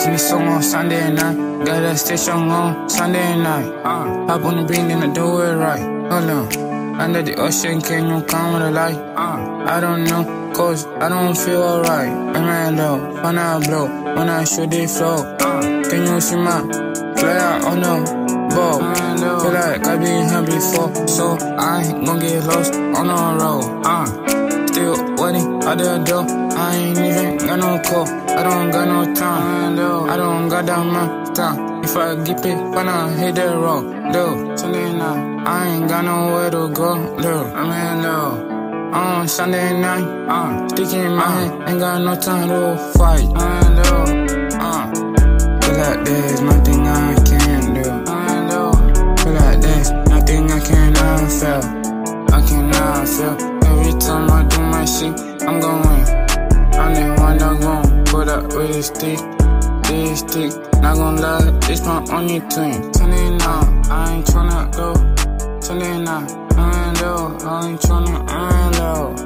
me some on Sunday night. Gotta stay strong on Sunday night. Hop on the beat and I do it right. Hold on. Under the ocean, can you come with a light? I don't know, cause I don't feel alright. I'm low, when I blow, when I shoot the flow. Can you see my fly out on the ball? Feel like I been here before, so I ain't gon' get lost on the road. Still waiting out the door. I ain't even got no call. I don't got no time. I don't got that much time. If I get it, when I hit the road, dude. Sunday night, I ain't got nowhere to go, dude. I'm in low. On Sunday night, stick in my hand, ain't got no time to fight. Feel like there's nothing I can do. Feel like there's nothing I cannot feel. I cannot feel. Every time I do my shit, I'm gon' win. I'm the one that gon' put up with this stick. This stick, not gon' lie, it's my only twin. Sunday night, I ain't tryna go. Sunday night, I ain't low, I ain't tryna, I ain't low.